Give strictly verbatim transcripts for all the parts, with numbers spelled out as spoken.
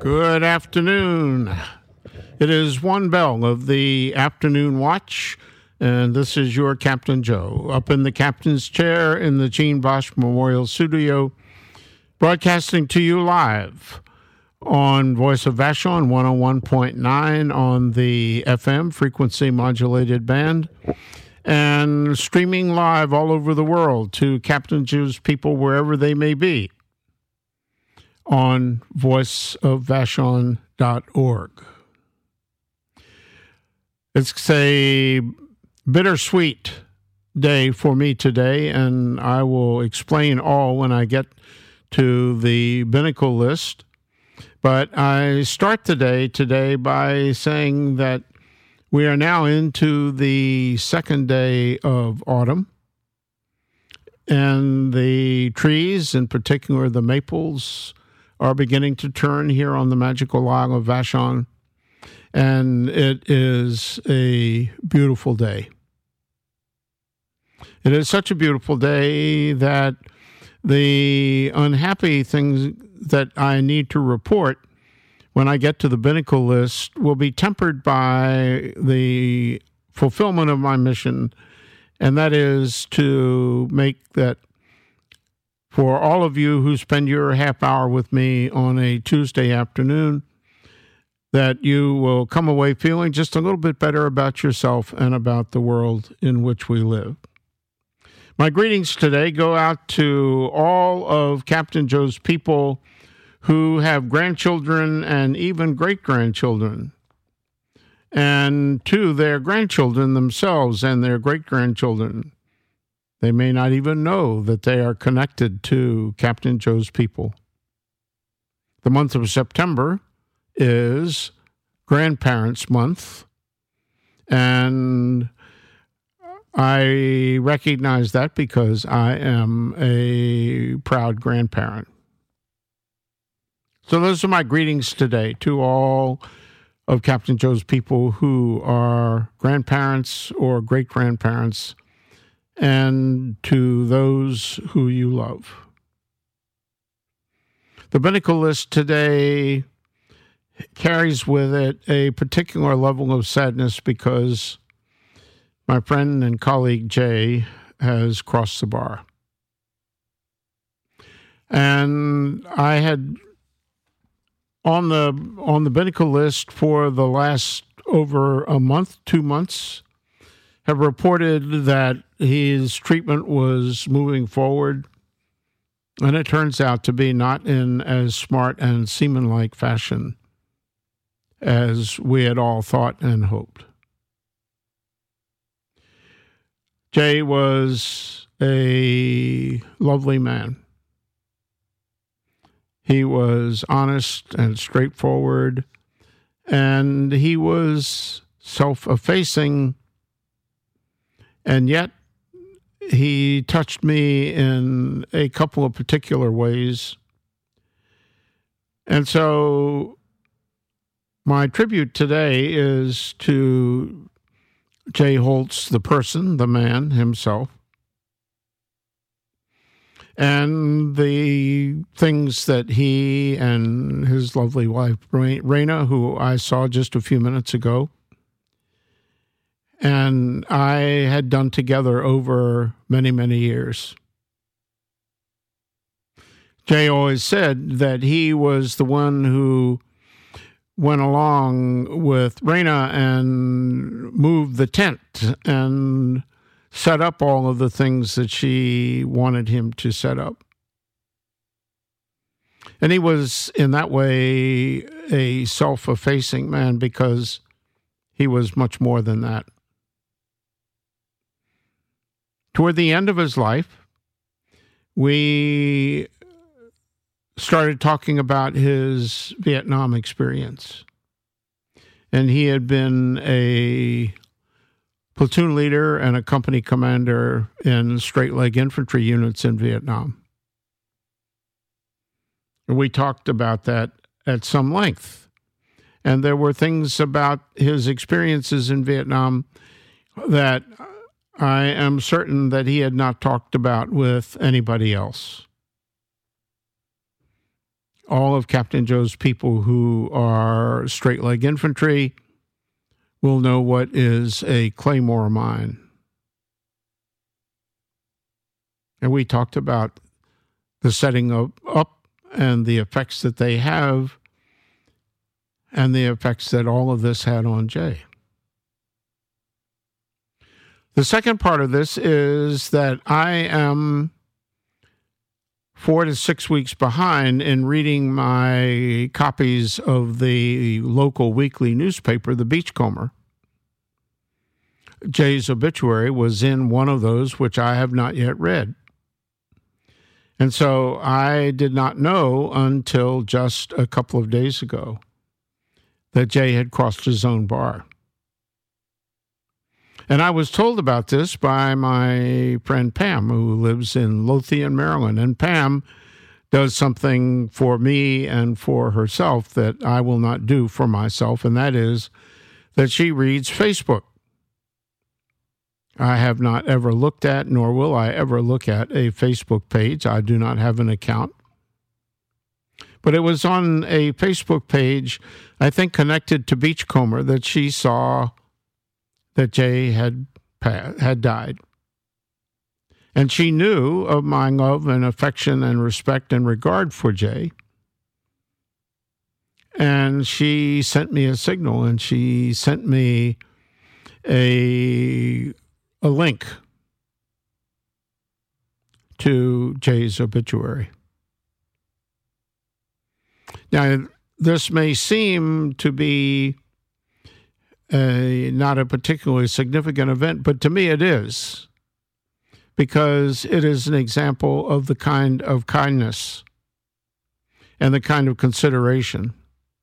Good afternoon. It is one bell of the afternoon watch, and this is your Captain Joe, up in the captain's chair in the Gene Bosch Memorial Studio, broadcasting to you live on Voice of Vashon one oh one point nine on the F M frequency modulated band, and streaming live all over the world to Captain Joe's people wherever they may be on voice of vashon dot org. It's a bittersweet day for me today, and I will explain all when I get to the Binnacle list. But I start the day today by saying that we are now into the second day of autumn, and the trees, in particular the maples, are beginning to turn here on the magical Isle of Vashon, and it is a beautiful day. It is such a beautiful day that the unhappy things that I need to report when I get to the Binnacle list will be tempered by the fulfillment of my mission, and that is to make that for all of you who spend your half hour with me on a Tuesday afternoon, that you will come away feeling just a little bit better about yourself and about the world in which we live. My greetings today go out to all of Captain Joe's people who have grandchildren and even great-grandchildren, and to their grandchildren themselves and their great-grandchildren. They may not even know that they are connected to Captain Joe's people. The month of September is Grandparents' Month, and I recognize that because I am a proud grandparent. So those are my greetings today to all of Captain Joe's people who are grandparents or great-grandparents, and to those who you love. The Binnacle list today carries with it a particular level of sadness because my friend and colleague Jay has crossed the bar. And I had on the on the Binnacle list for the last over a month, two months, have reported that his treatment was moving forward, and it turns out to be not in as smart and seaman-like fashion as we had all thought and hoped. Jay was a lovely man. He was honest and straightforward, and he was self-effacing, and yet he touched me in a couple of particular ways. And so my tribute today is to Jay Holtz, the person, the man himself, and the things that he and his lovely wife, Raina, who I saw just a few minutes ago, and I had done together over many, many years. Jay always said that he was the one who went along with Raina and moved the tent and set up all of the things that she wanted him to set up. And he was, in that way, a self-effacing man because he was much more than that. Toward the end of his life, we started talking about his Vietnam experience. And he had been a platoon leader and a company commander in straight-leg infantry units in Vietnam. We talked about that at some length. And there were things about his experiences in Vietnam that I am certain that he had not talked about with anybody else. all of Captain Joe's people who are straight leg infantry will know what is a Claymore mine. And we talked about the setting of, up and the effects that they have and the effects that all of this had on Jay. The second part of this is that I am four to six weeks behind in reading my copies of the local weekly newspaper, the Beachcomber. Jay's obituary was in one of those, which I have not yet read. And so I did not know until just a couple of days ago that Jay had crossed his own bar. And I was told about this by my friend Pam, who lives in Lothian, Maryland. And Pam does something for me and for herself that I will not do for myself, and that is that she reads Facebook. I have not ever looked at, nor will I ever look at, a Facebook page. I do not have an account. But it was on a Facebook page, I think connected to Beachcomber, that she saw that Jay had had died. And she knew of my love and affection and respect and regard for Jay. And she sent me a signal, and she sent me a, a link to Jay's obituary. Now, this may seem to be A, not a particularly significant event, but to me it is, because it is an example of the kind of kindness and the kind of consideration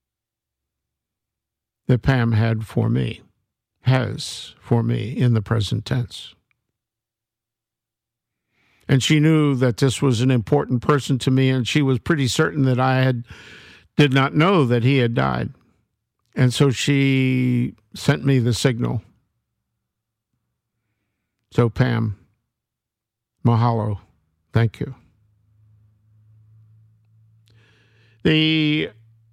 that Pam had for me, has for me in the present tense. And she knew that this was an important person to me, and she was pretty certain that I had did not know that he had died. And so she sent me the signal. So, Pam, mahalo. Thank you. The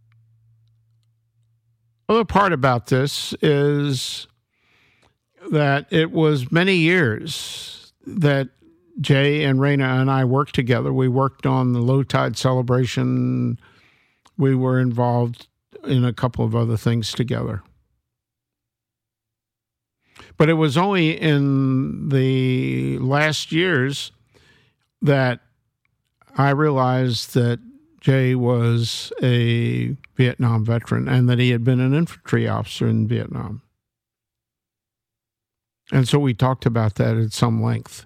other part about this is that it was many years that Jay and Raina and I worked together. We worked on the Low Tide celebration. We were involved in a couple of other things together. But it was only in the last years that I realized that Jay was a Vietnam veteran and that he had been an infantry officer in Vietnam. And so we talked about that at some length.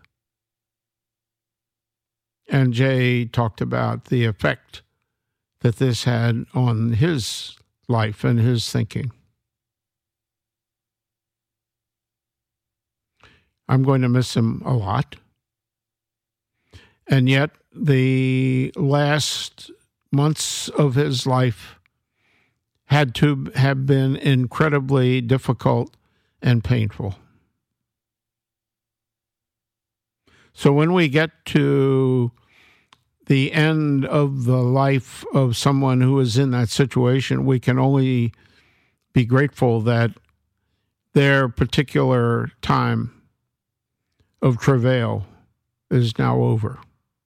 And Jay talked about the effect that this had on his life and his thinking. I'm going to miss him a lot. And yet, the last months of his life had to have been incredibly difficult and painful. So when we get to the end of the life of someone who is in that situation, we can only be grateful that their particular time of travail is now over.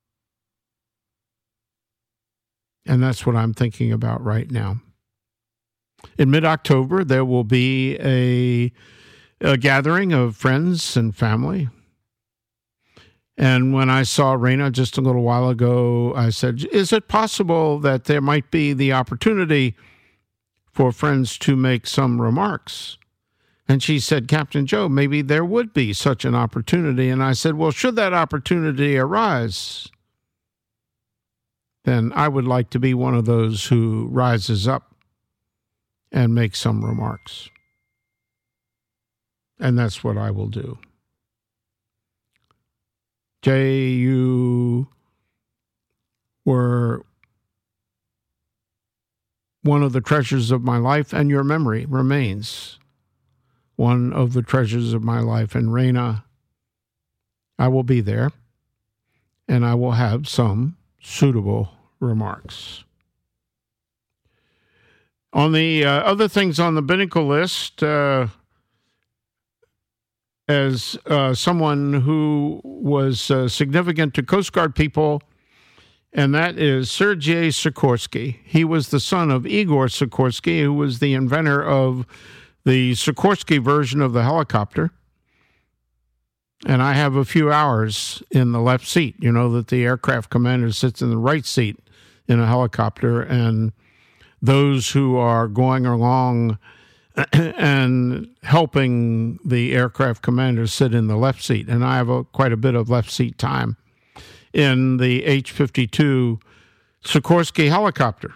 And that's what I'm thinking about right now. In mid-October, there will be a, a gathering of friends and family. And when I saw Raina just a little while ago, I said, is it possible that there might be the opportunity for friends to make some remarks? And she said, Captain Joe, maybe there would be such an opportunity. And I said, well, should that opportunity arise, then I would like to be one of those who rises up and makes some remarks. And that's what I will do. Jay, you were one of the treasures of my life, and your memory remains one of the treasures of my life. And Raina, I will be there, and I will have some suitable remarks. On the uh, other things on the Binnacle list, uh, as uh, someone who was uh, significant to Coast Guard people, and that is Sergei Sikorsky. He was the son of Igor Sikorsky, who was the inventor of the Sikorsky version of the helicopter. And I have a few hours in the left seat. You know that the aircraft commander sits in the right seat in a helicopter, and those who are going along and helping the aircraft commander sit in the left seat. And I have a, quite a bit of left seat time in the H fifty-two Sikorsky helicopter.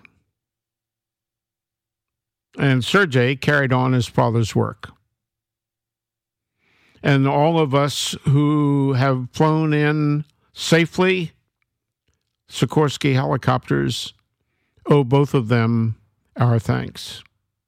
And Sergei carried on his father's work. And all of us who have flown in safely Sikorsky helicopters owe both of them our thanks.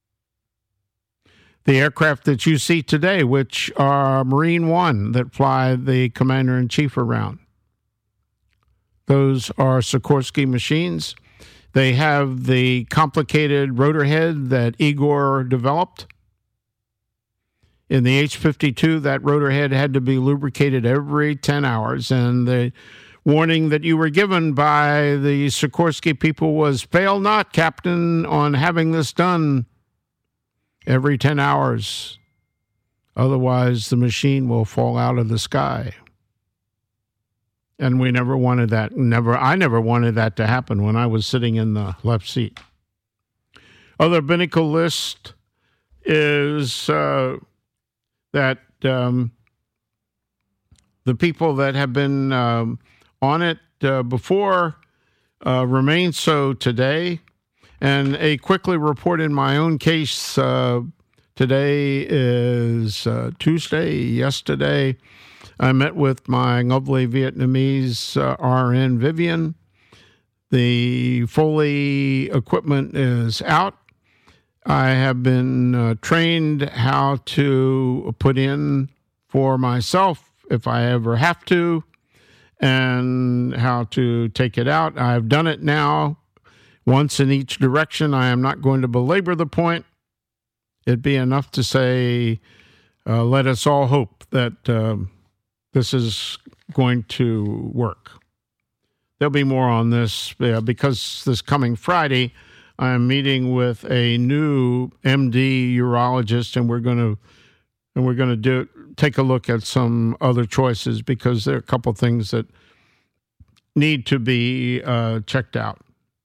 The aircraft that you see today, which are Marine One that fly the commander-in-chief around, those are Sikorsky machines. They have the complicated rotor head that Igor developed. In the H fifty-two, that rotor head had to be lubricated every ten hours, and the warning that you were given by the Sikorsky people was, "Fail not, Captain, on having this done every ten hours. Otherwise, the machine will fall out of the sky." And we never wanted that. Never, I never wanted that to happen when I was sitting in the left seat. Other Binnacle list is uh, that um, the people that have been um, on it uh, before uh, remain so today. And a quickly report in my own case, uh, today is uh, Tuesday. Yesterday, I met with my lovely Vietnamese uh, R N, Vivian. The Foley equipment is out. I have been uh, trained how to put in for myself if I ever have to, and how to take it out. I've done it now once in each direction. I am not going to belabor the point. It'd be enough to say, uh, let us all hope that uh, this is going to work. There'll be more on this uh, because this coming Friday, I'm meeting with a new M D urologist, and we're going to and we're going to do take a look at some other choices because there are a couple things that need to be uh, checked out.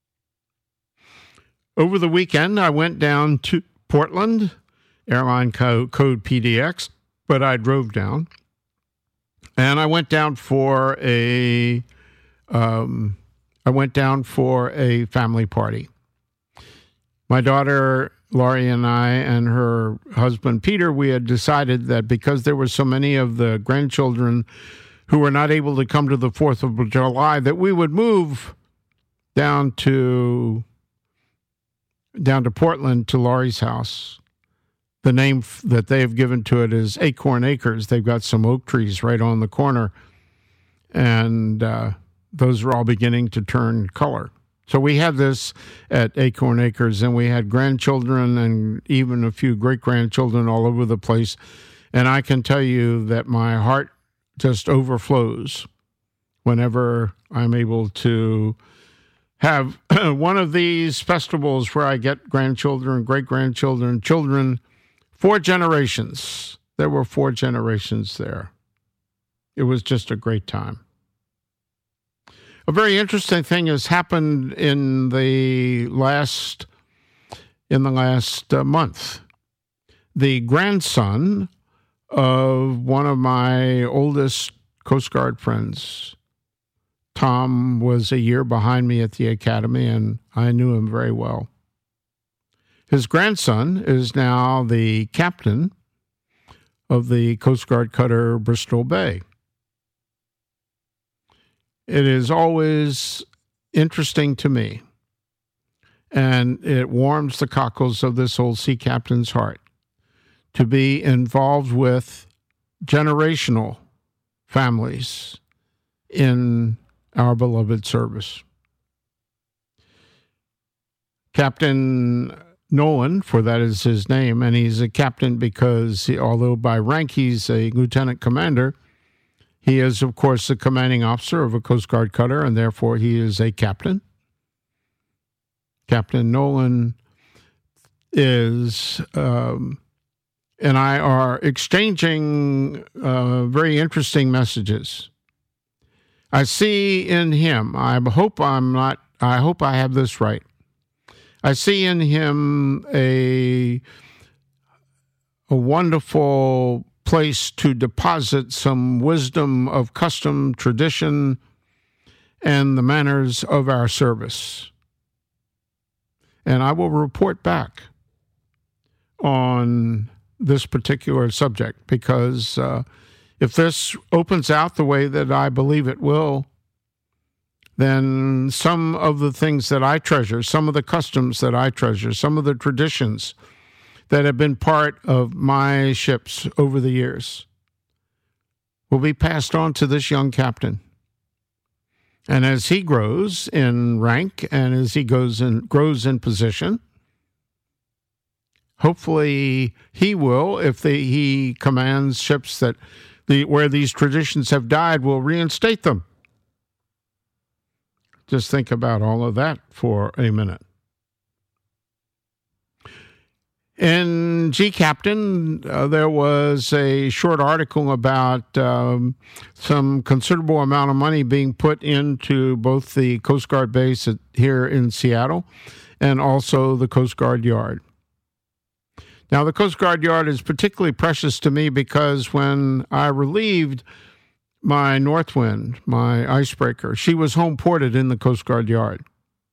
Over the weekend, I went down to Portland, airline co- code P D X, but I drove down, and I went down for a um, I went down for a family party. My daughter, Laurie, and I and her husband, Peter, we had decided that because there were so many of the grandchildren who were not able to come to the fourth of July, that we would move down to down to Portland to Laurie's house. The name that they have given to it is Acorn Acres. They've got some oak trees right on the corner, and uh, those are all beginning to turn color. So we had this at Acorn Acres, and we had grandchildren and even a few great-grandchildren all over the place. And I can tell you that my heart just overflows whenever I'm able to have one of these festivals where I get grandchildren, great-grandchildren, children, four generations. There were four generations there. It was just a great time. A very interesting thing has happened in the last in the last uh, month. The grandson of one of my oldest Coast Guard friends, Tom, was a year behind me at the academy, and I knew him very well. His grandson is now the captain of the Coast Guard cutter Bristol Bay. It is always interesting to me, and it warms the cockles of this old sea captain's heart to be involved with generational families in our beloved service. Captain Nolan, for that is his name, and he's a captain because, he, although by rank he's a lieutenant commander, he is, of course, the commanding officer of a Coast Guard cutter, and therefore he is a captain. Captain Nolan is, um, and I are exchanging uh, very interesting messages. I see in him, I hope I'm not, I hope I have this right. I see in him a, a wonderful place to deposit some wisdom of custom, tradition, and the manners of our service. And I will report back on this particular subject because uh, if this opens out the way that I believe it will, then some of the things that I treasure, some of the customs that I treasure, some of the traditions that have been part of my ships over the years will be passed on to this young captain. And as he grows in rank and as he goes in, grows in position, hopefully he will, if the, he commands ships that the where these traditions have died, will reinstate them. Just think about all of that for a minute. In G Captain, uh, there was a short article about um, some considerable amount of money being put into both the Coast Guard base at, here in Seattle and also the Coast Guard Yard. Now, the Coast Guard Yard is particularly precious to me because when I relieved my Northwind, my icebreaker, she was home ported in the Coast Guard Yard.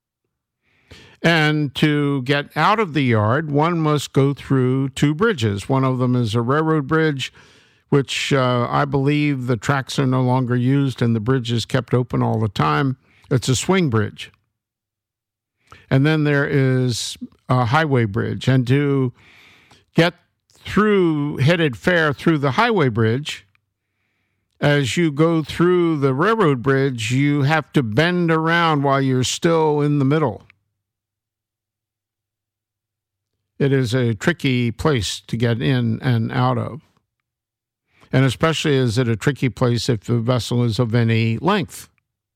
And to get out of the yard, one must go through two bridges. One of them is a railroad bridge, which uh, I believe the tracks are no longer used and the bridge is kept open all the time. It's a swing bridge. And then there is a highway bridge. And to get through, headed fair through the highway bridge, as you go through the railroad bridge, you have to bend around while you're still in the middle. It is a tricky place to get in and out of. And especially is it a tricky place if the vessel is of any length.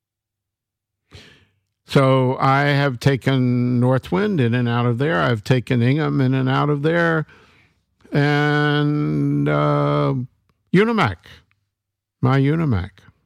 So I have taken Northwind in and out of there. I've taken Ingham in and out of there. And uh, Unimac, my Unimac.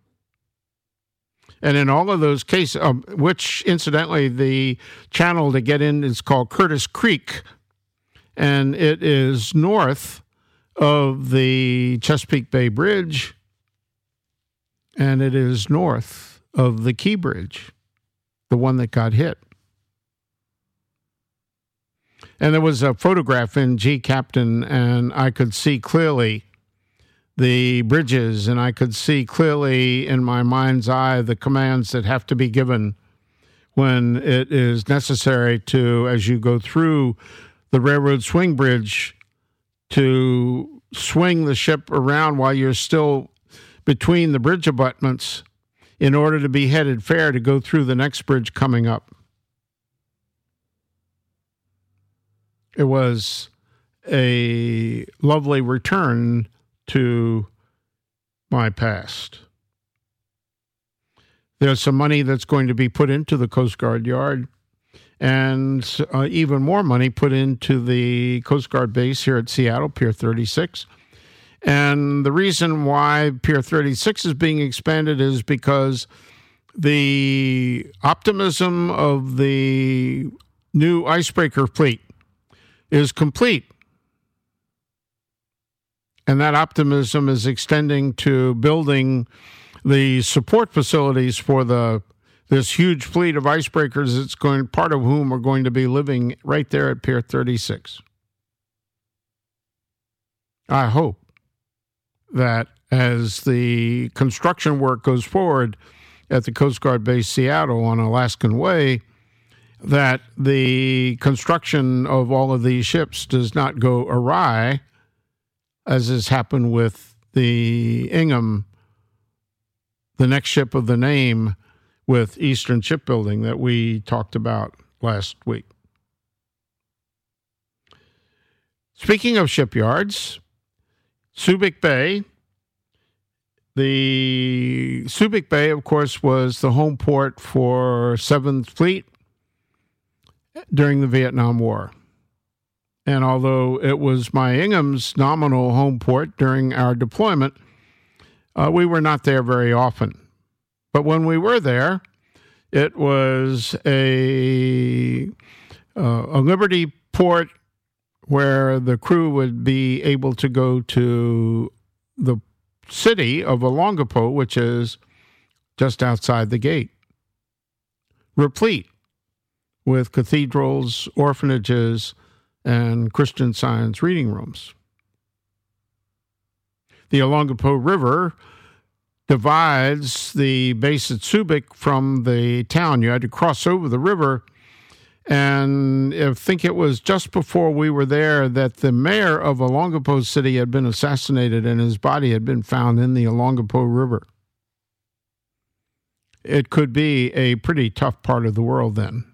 And in all of those cases, um, which incidentally, the channel to get in is called Curtis Creek, and it is north of the Chesapeake Bay Bridge, and it is north of the Key Bridge, the one that got hit. And there was a photograph in G Captain, and I could see clearly the bridges, and I could see clearly in my mind's eye the commands that have to be given when it is necessary to, as you go through the railroad swing bridge, to swing the ship around while you're still between the bridge abutments in order to be headed fair to go through the next bridge coming up. It was a lovely return to my past. There's some money that's going to be put into the Coast Guard Yard, and uh, even more money put into the Coast Guard base here at Seattle, Pier thirty-six. And the reason why Pier thirty-six is being expanded is because the optimism of the new icebreaker fleet is complete. And that optimism is extending to building the support facilities for the this huge fleet of icebreakers, it's going, part of whom are going to be living right there at Pier thirty-six. I hope that as the construction work goes forward at the Coast Guard Base Seattle on Alaskan Way, that the construction of all of these ships does not go awry, as has happened with the Ingham, the next ship of the name, with Eastern Shipbuilding that we talked about last week. Speaking of shipyards, Subic Bay. The Subic Bay, of course, was the home port for Seventh Fleet during the Vietnam War. And although it was my Ingham's nominal home port during our deployment, uh, we were not there very often. But when we were there, it was a, uh, a Liberty port where the crew would be able to go to the city of Olongapo, which is just outside the gate, replete with cathedrals, orphanages, and Christian Science reading rooms. The Olongapo River divides the base at Subic from the town. You had to cross over the river, and I think it was just before we were there that the mayor of Olongapo City had been assassinated and his body had been found in the Olongapo River. It could be a pretty tough part of the world then.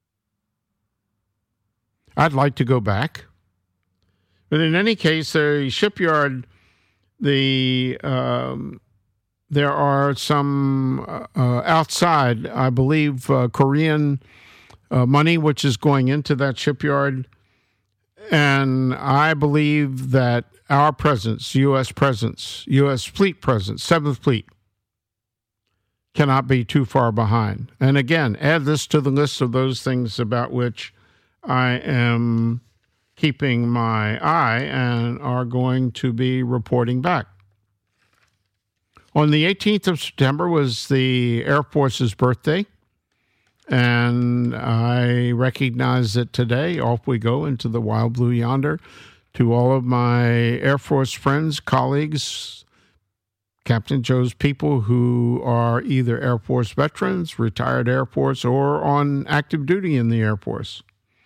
I'd like to go back. But in any case, the shipyard, the um, there are some uh, outside, I believe, uh, Korean uh, money which is going into that shipyard. And I believe that our presence, U S presence, U S fleet presence, Seventh Fleet, cannot be too far behind. And again, add this to the list of those things about which I am keeping my eye and are going to be reporting back. On the eighteenth of September was the Air Force's birthday, and I recognize that today. Off we go into the wild blue yonder. To all of my Air Force friends, colleagues, Captain Joe's people who are either Air Force veterans, retired Air Force, or on active duty in the Air Force,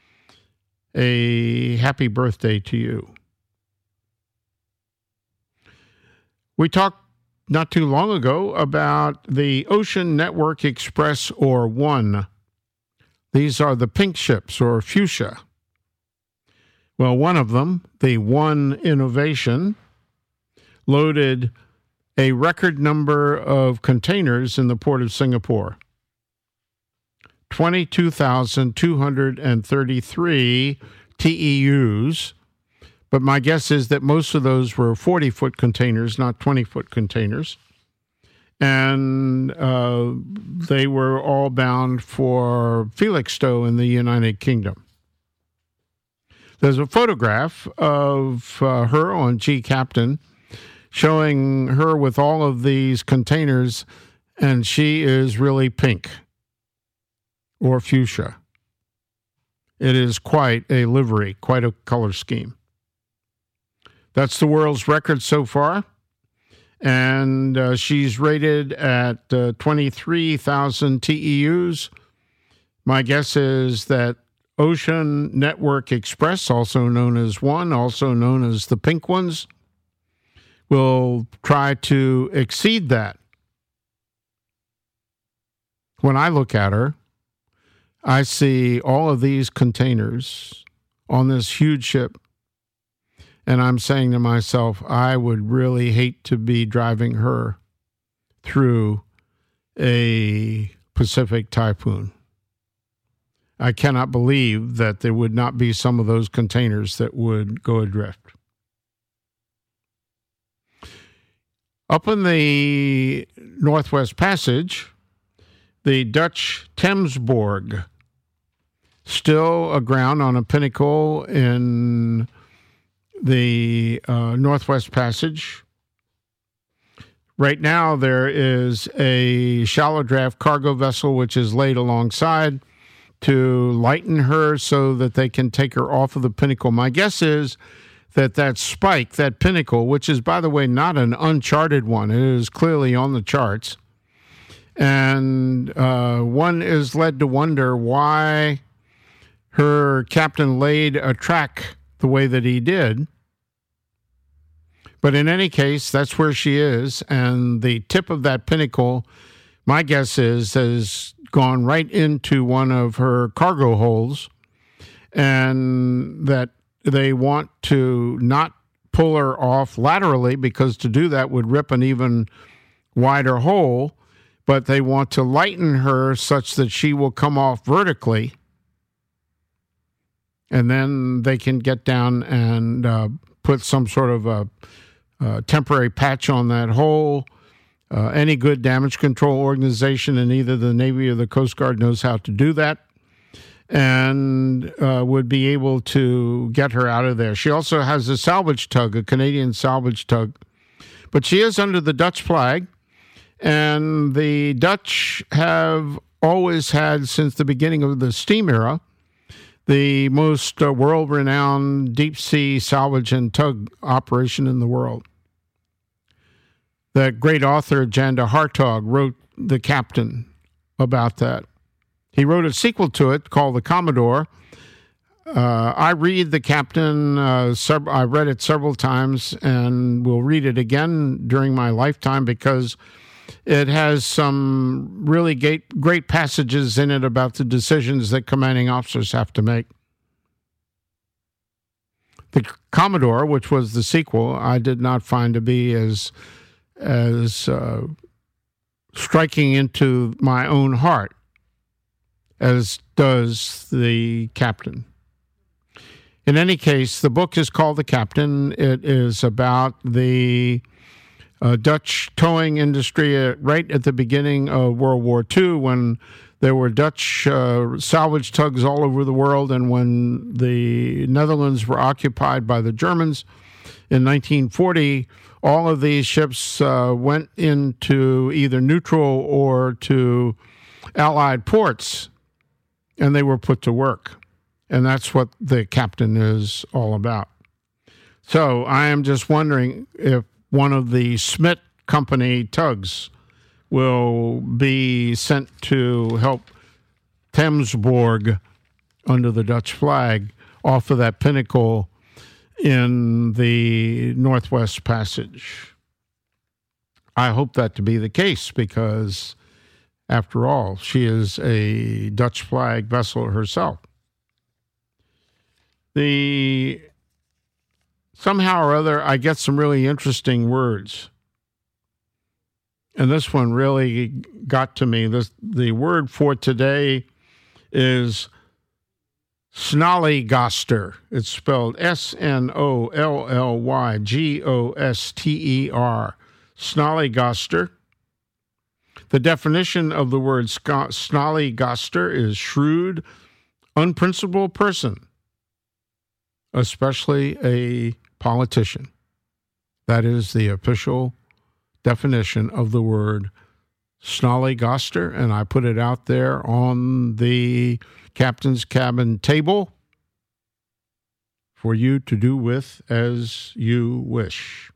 a happy birthday to you. We talked not too long ago about the Ocean Network Express, or ONE. These are the pink ships, or fuchsia. Well, one of them, the ONE Innovation, loaded a record number of containers in the port of Singapore. twenty-two thousand two hundred thirty-three T E Us, but my guess is that most of those were forty-foot containers, not twenty-foot containers. And uh, they were all bound for Felixstowe in the United Kingdom. There's a photograph of uh, her on G Captain showing her with all of these containers, and she is really pink, or fuchsia. It is quite a livery, quite a color scheme. That's the world's record so far, and uh, she's rated at uh, twenty-three thousand T E Us. My guess is that Ocean Network Express, also known as ONE, also known as the pink ones, will try to exceed that. When I look at her, I see all of these containers on this huge ship, and I'm saying to myself, I would really hate to be driving her through a Pacific typhoon. I cannot believe that there would not be some of those containers that would go adrift. Up in the Northwest Passage, the Dutch Thamesborg, still aground on a pinnacle in the uh, Northwest Passage. Right now, there is a shallow draft cargo vessel which is laid alongside to lighten her so that they can take her off of the pinnacle. My guess is that that spike, that pinnacle, which is, by the way, not an uncharted one, it is clearly on the charts. And uh, one is led to wonder why her captain laid a track the way that he did. But in any case, that's where she is. And the tip of that pinnacle, my guess is, has gone right into one of her cargo holds. And that they want to not pull her off laterally, because to do that would rip an even wider hole, but they want to lighten her such that she will come off vertically, and then they can get down and uh, put some sort of a, a temporary patch on that hole. Uh, any good damage control organization in either the Navy or the Coast Guard knows how to do that, and uh, would be able to get her out of there. She also has a salvage tug, a Canadian salvage tug, but she is under the Dutch flag, and the Dutch have always had, since the beginning of the steam era, the most uh, world-renowned deep-sea salvage and tug operation in the world. The great author Jan de Hartog wrote The Captain about that. He wrote a sequel to it called The Commodore. Uh, I read The Captain. Uh, sub- I read it several times and will read it again during my lifetime, because it has some really great, great passages in it about the decisions that commanding officers have to make. The Commodore, which was the sequel, I did not find to be as as uh, striking into my own heart as does The Captain. In any case, the book is called The Captain. It is about the uh, Dutch towing industry uh, right at the beginning of World War Two, when there were Dutch uh, salvage tugs all over the world, and when the Netherlands were occupied by the Germans in nineteen forty, all of these ships uh, went into either neutral or to Allied ports, and they were put to work. And that's what The Captain is all about. So I am just wondering if one of the Smith Company tugs will be sent to help Thamesborg under the Dutch flag off of that pinnacle in the Northwest Passage. I hope that to be the case, because, after all, she is a Dutch flag vessel herself. The somehow or other, I get some really interesting words. And this one really got to me. This, the word for today is Snollygoster. It's spelled S N O L L Y G O S T E R. Snollygoster. The definition of the word Snollygoster is shrewd, unprincipled person, especially a politician. That is the official definition of the word Snollygoster, and I put it out there on the captain's cabin table for you to do with as you wish.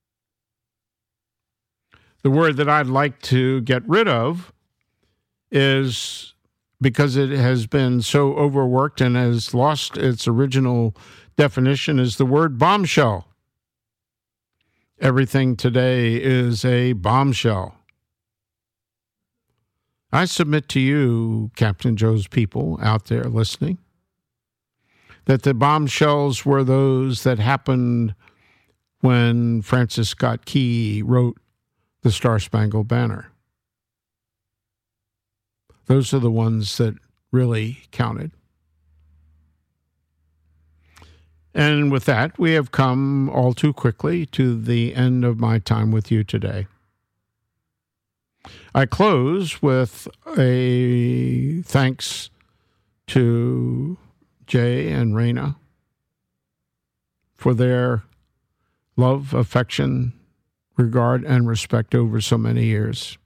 The word that I'd like to get rid of is, because it has been so overworked and has lost its original definition, is the word bombshell. Everything today is a bombshell. I submit to you, Captain Joe's people out there listening, that the bombshells were those that happened when Francis Scott Key wrote the Star-Spangled Banner. Those are the ones that really counted. And with that, we have come all too quickly to the end of my time with you today. I close with a thanks to Jay and Raina for their love, affection, regard, and respect over so many years.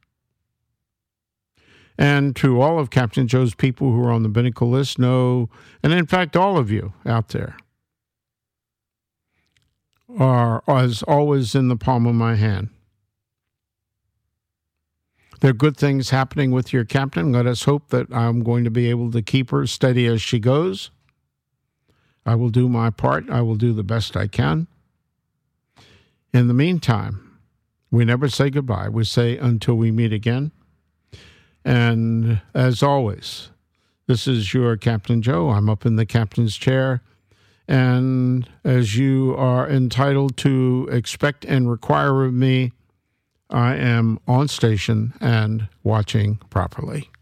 And to all of Captain Joe's people who are on the Binnacle list, know, and in fact all of you out there, are as always in the palm of my hand. There are good things happening with your captain. Let us hope that I'm going to be able to keep her steady as she goes. I will do my part. I will do the best I can. In the meantime, we never say goodbye. We say until we meet again. And as always, this is your Captain Joe. I'm up in the captain's chair, And as you are entitled to expect and require of me, I am on station and watching properly.